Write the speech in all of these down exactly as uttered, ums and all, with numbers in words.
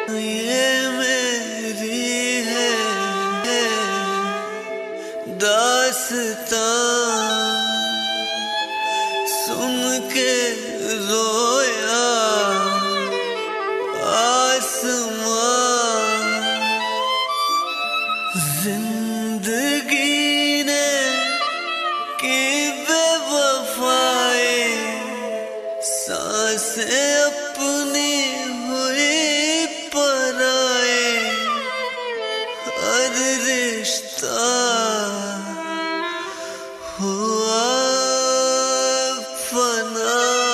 ये मेरी है, है दास्तां, सुन के रोया आसमां। जिंदगी ने की बेवफाई, सांसें अपनी हुई पराए, हर रिश्ता हुआ फना।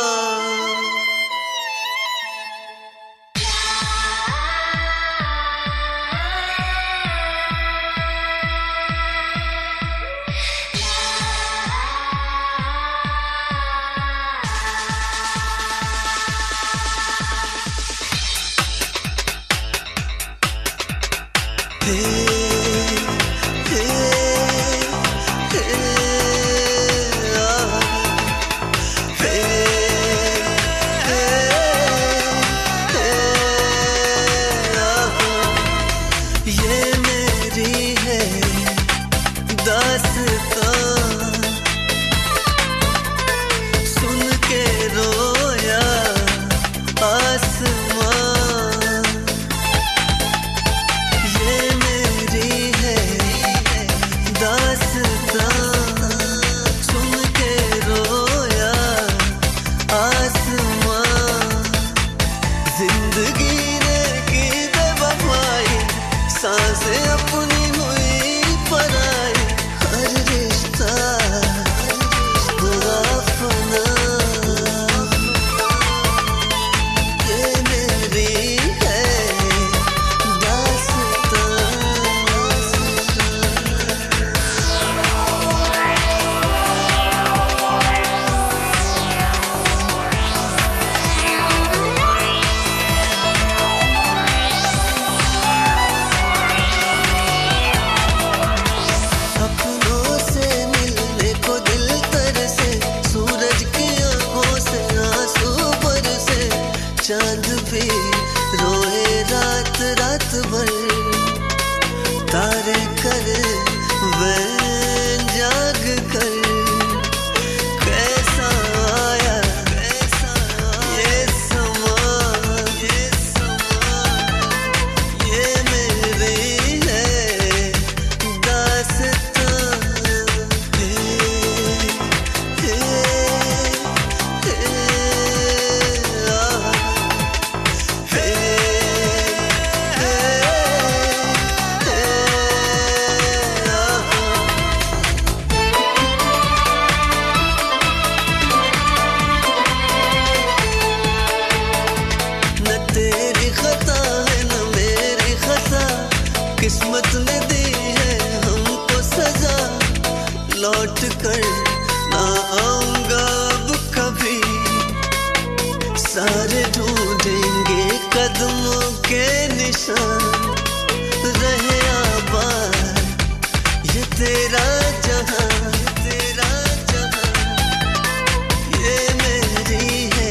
Hey, hey, hey, ah, hey, hey, hey, ah, ये मेरी है दास्तां, सुन के रोया आसमां। जिंदगी ने की बेवफाई, सांसें अपनी हुई पराई, हर रिश्ता हुआ फना। ये मेरी है दास्तां। चांद भी रोए रात रात भर, तारे कर वैन जाग कर। कैसा आया कैसा ये समा, ये समा, ये मेरी है दास्तां। हे, हे, हे, ah, किस्मत ने दी है हमको सजा, लौट कर ना आऊंगा अब कभी। सारे ढूंढेंगे कदमों के निशान, रहे आबाद ये तेरा जहां, तेरा जहां। ये मेरी है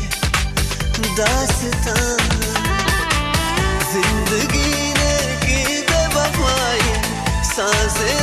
दास्तां। जिंदगी ने की बेवफाई, सांसें